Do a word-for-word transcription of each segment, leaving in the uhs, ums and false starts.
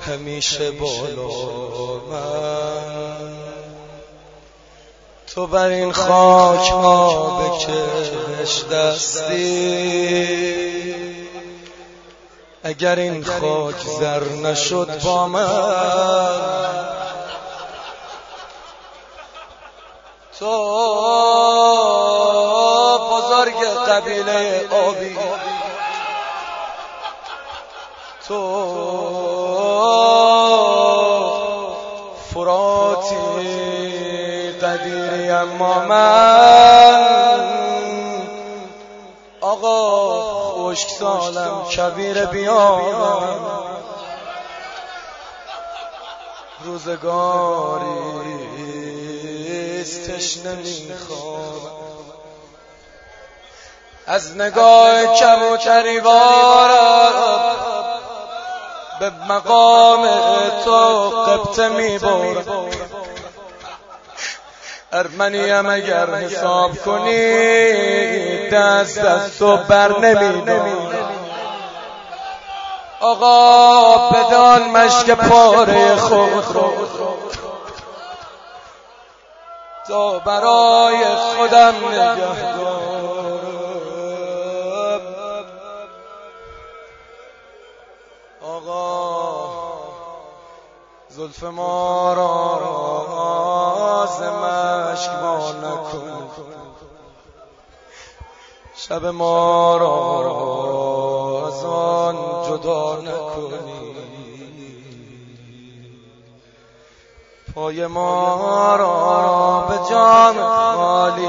همیشه بالا من. تو بر این خاک ها بکش دستی، اگر این خاک زر نشد با من. تو بزرگ قبیله آبی، تو فراتی قدیری، اما من آقا خشک سالم کبیر بیامم. روزگاریست تشنه میخوام از نگاه کبوتری وارم، به مقام تو قبطه میبرم. ارمنیم اگر حساب کنی دست از تو بر نمیدم. آقا بدان مشک پاره خود تو برای خودم نگه دارم. آقا زلف ما را راز مشک ما نکن، شب ما را از آن جدا نکنی، پای ما را به جام خالی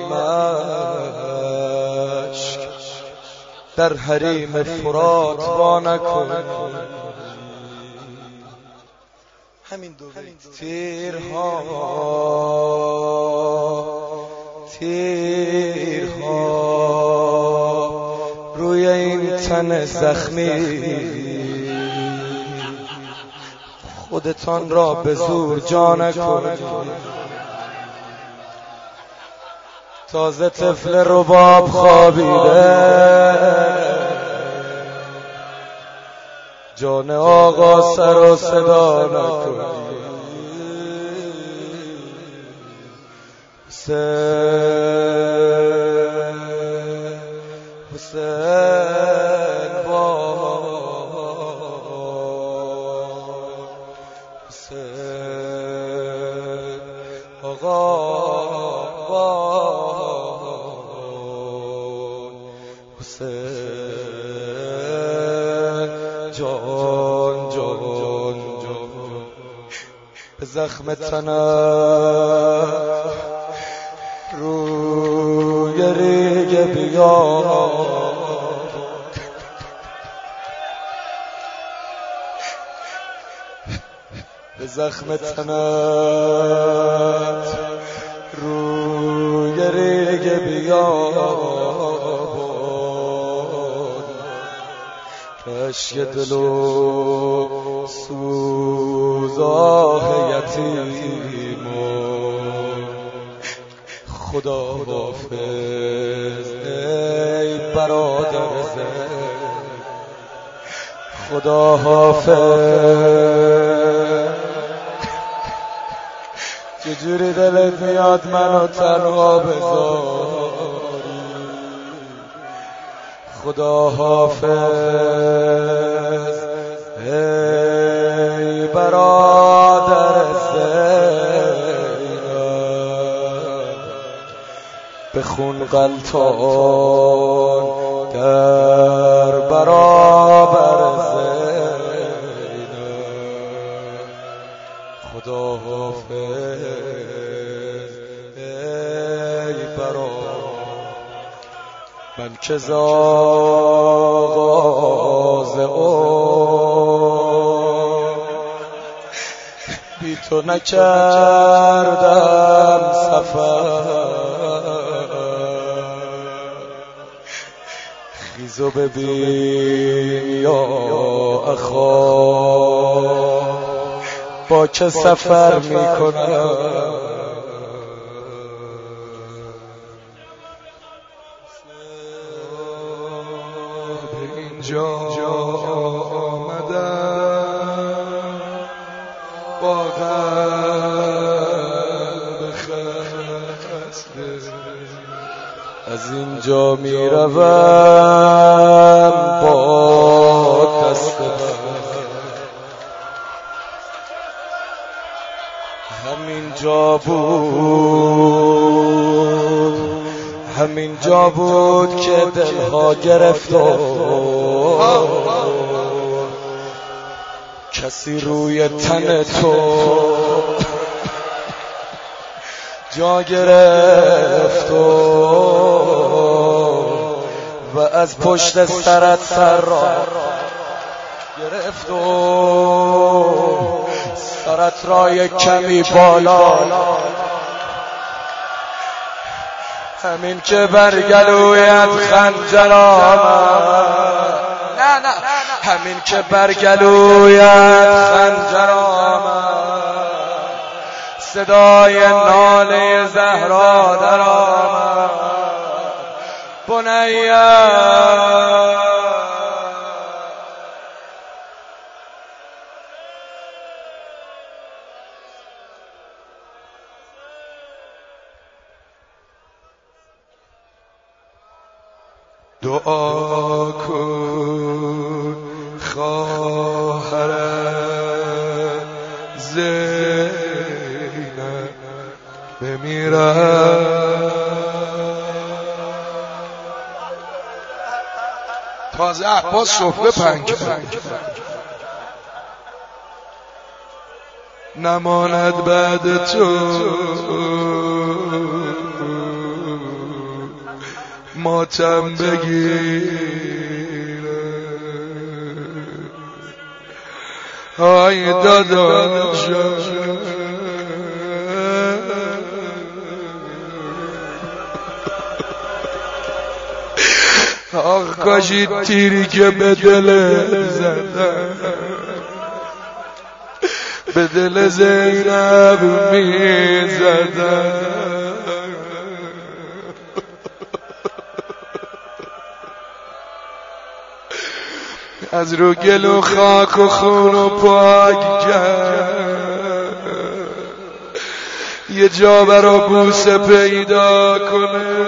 مشک در حریم فرات وا نکنی. همین دو بیت. تیرها تیرها روی این تن زخمی، خودتان را به زور جا نکنید. تازه طفل رباب خوابیده، جان آقا سر و صدا نکنید. حسین حسین با حسین آقا با حسین جان جان جان به زخم تنم روی ریگ بیا، به زخم تنت روی ریگ بیا، اشک دل و سوزاه یتیم خدا حافظ ای برادر زن، خدا حافظ. چجوری دلت میاد منو تنها بذاری، خدا حافظ ای برادر زینب، به خون غلطان در برابر زینب، خدا حافظ ای برادر. من که ز آغاز عمر بی تو نکردم سفر، خیز و ببین یا اخا با چه سفر میکنم. اینجا آمدم از اینجا می روم با دست همینجا بود همینجا بود که دلها گرفت و کسی روی تن تو جا گرفت و از پشت سرت سر را گرفت و سرت را یک کمی بالا، همین که بر گلویت خنجر آمد، نه نه همین که بر گلویت خنجر آمد، صدای ناله زهرا در آمد. بنیا دعا کن خواهر زینب بمیرد. تازه عباس صحبه پنگ کرد نماند بعد تو ماتم بگیر. های داداش آخ کاشی تیری که به دل زدم به دل زینب می زدم. از رو گل و خاک و خون و پاک کرد یه جا برا بوسه پیدا کنه.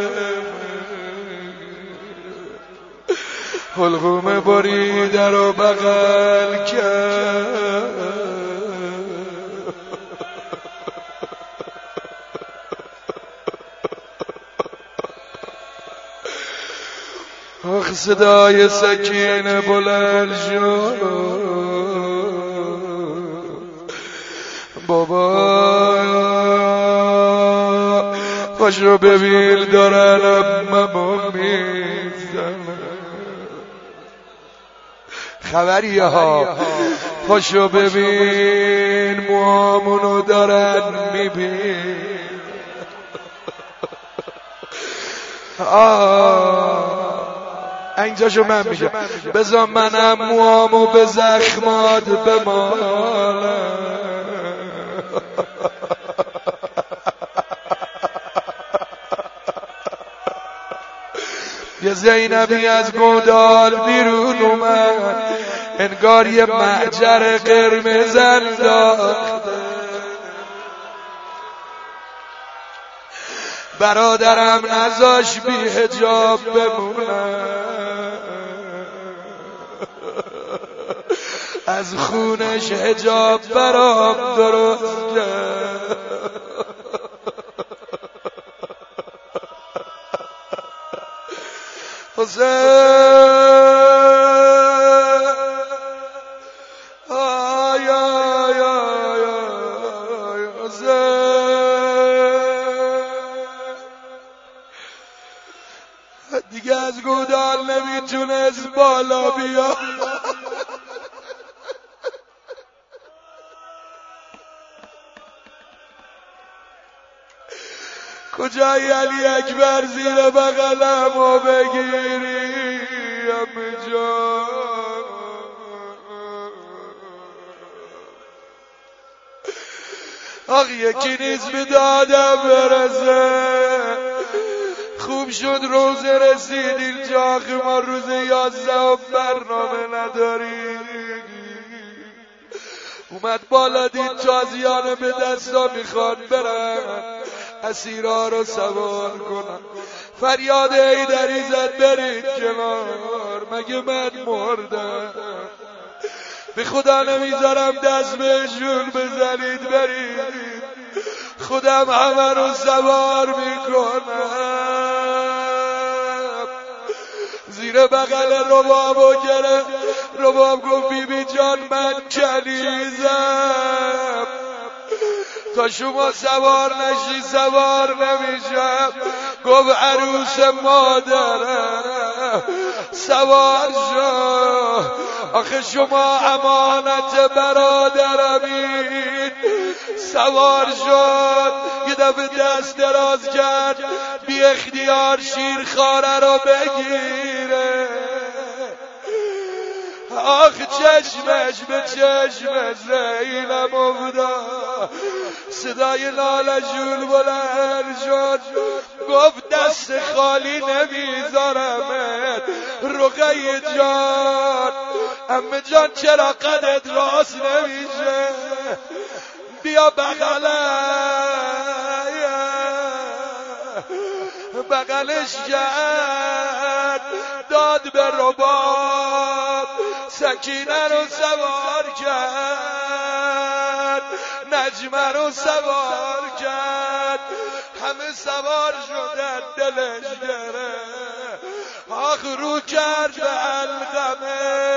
حلقوم بریده رو بغل کرد آخ صدای سکینه بلند شد بابا پاشو ببین دارن اممو میزنن. خبریه ها پاشو ببین موامونو دارن میبین. آه اینجاشو من میگم بذار منم موامو به زخمات بمالم. یه زینبی از گودال بیرون اومد انگار یه معجر قرمز انداخته. برادرم نذاش بی حجاب بمونم از خونش حجاب برام درست کرد. حسین آی آی آی آی حسین دیگه از گودال نمیتونست بالا بیا. کجای علی اکبر زیر بغلم و بگیری امه جان. آخ یکی نیز به دادم برسه. خوب شد روز رسید اینجا که ما روز یازده برنامه نداریم. اومد بالا دید تازیانه به دستا میخواد برن اسیرها رو سوار کنن. فریاد حیدری زد برید کنار، مگه من مردم؟ به خدا نمیذارم دست بهشون بزنید، برید، خودم همه رو سوار میکنم. زیر بغل ربابو گره، رباب گفت بی بی جان من کنیزم، تا شما سوار نشی سوار نمیشم. گفت عروس مادرم سوار شو، آخه شما امانت برادرمید. سوار شد، یه دفعه دست دراز کرد، بی اختیار شیرخواره رو بگیره. آخ چشمش به چشم زینب افتاد، صدای ناله‌شون بلند شد، گفت دست خالی نمیذارمت رقیه جان. عمه جان چرا قدت راست نمیشه؟ بیا بغلم. بغلش کرد، داد به رباب، سکینه رو سوار کرد، نجمه رو سوار کرد. همه سوار شدن، دلش گره، آخ رو کرد به علقمه.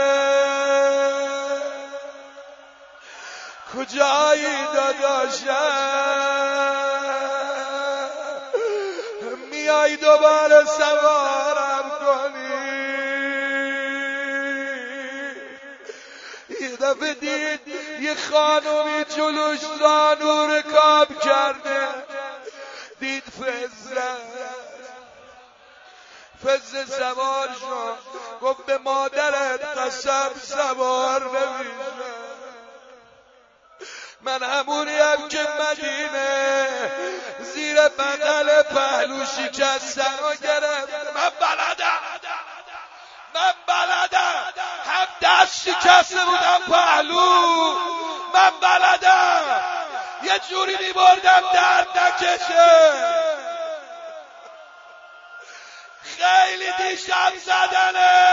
کجایی داداشم؟ میای دوباره سوارم کنی؟ یه دفعه دید یه خانومی جلوش زانو رکاب کرده، دید فزه فزه سوار شد، گفت به مادرت قسم سوار نمیشه. من همونیم که مدینه زیر بغل پهلو شکستن و گرفت. من بلدم من بلدم هم دست شکسته بودم پهلو، من بلدم یه جوری میبردم درد نکشه. خیلی دیشب زدنه،